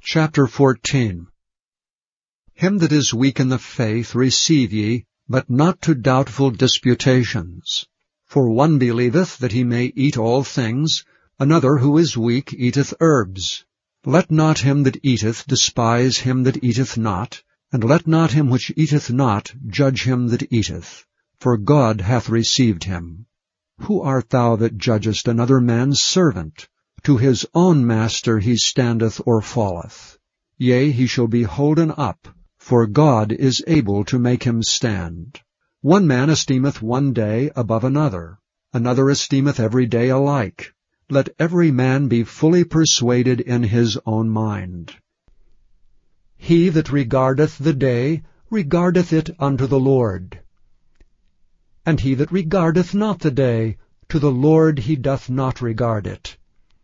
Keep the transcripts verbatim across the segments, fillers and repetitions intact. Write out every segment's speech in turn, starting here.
Chapter fourteen. Him that is weak in the faith receive ye, but not to doubtful disputations. For one believeth that he may eat all things, another who is weak eateth herbs. Let not him that eateth despise him that eateth not, and let not him which eateth not judge him that eateth, for God hath received him. Who art thou that judgest another man's servant? To his own master he standeth or falleth. Yea, he shall be holden up, for God is able to make him stand. One man esteemeth one day above another, another esteemeth every day alike. Let every man be fully persuaded in his own mind. He that regardeth the day regardeth it unto the Lord. And he that regardeth not the day, to the Lord he doth not regard it.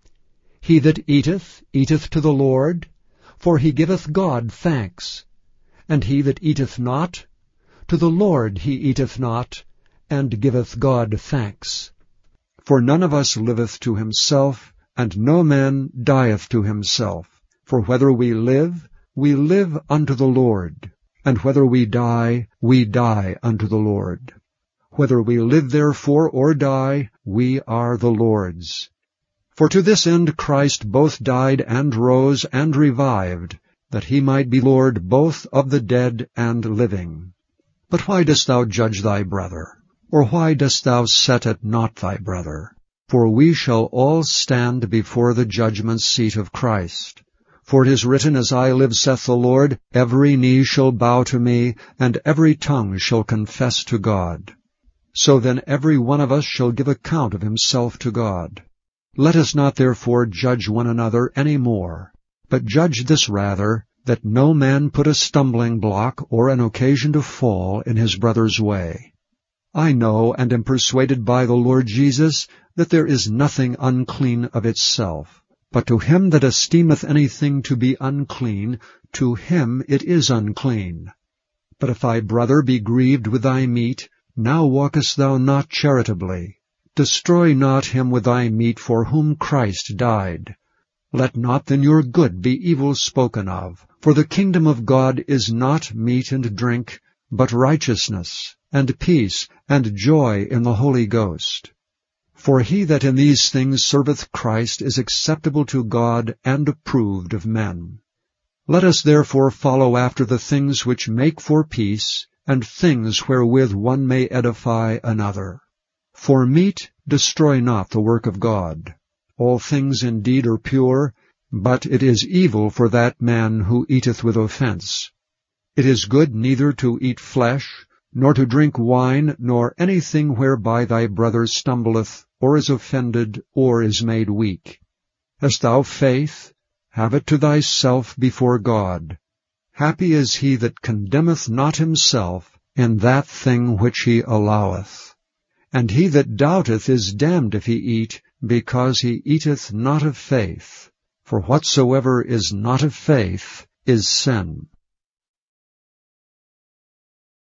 He that eateth, eateth to the Lord, for he giveth God thanks. And he that eateth not, to the Lord he eateth not, and giveth God thanks. For none of us liveth to himself, and no man dieth to himself. For whether we live, we live unto the Lord, and whether we die, we die unto the Lord. Whether we live therefore or die, we are the Lord's. For to this end Christ both died and rose and revived, that he might be Lord both of the dead and living. But why dost thou judge thy brother? Or why dost thou set at naught thy brother? For we shall all stand before the judgment seat of Christ. For it is written, As I live, saith the Lord, every knee shall bow to me, and every tongue shall confess to God. So then every one of us shall give account of himself to God. Let us not therefore judge one another any more, but judge this rather, that no man put a stumbling block or an occasion to fall in his brother's way. I know and am persuaded by the Lord Jesus that there is nothing unclean of itself, but to him that esteemeth anything to be unclean, to him it is unclean. But if thy brother be grieved with thy meat, now walkest thou not charitably. Destroy not him with thy meat for whom Christ died. Let not then your good be evil spoken of, for the kingdom of God is not meat and drink, but righteousness, and peace, and joy in the Holy Ghost. For he that in these things serveth Christ is acceptable to God and approved of men. Let us therefore follow after the things which make for peace, and things wherewith one may edify another. For meat destroy not the work of God. All things indeed are pure, but it is evil for that man who eateth with offense. It is good neither to eat flesh, nor to drink wine, nor anything whereby thy brother stumbleth, or is offended, or is made weak. Hast thou faith? Have it to thyself before God. Happy is he that condemneth not himself in that thing which he alloweth. And he that doubteth is damned if he eat, because he eateth not of faith. For whatsoever is not of faith is sin.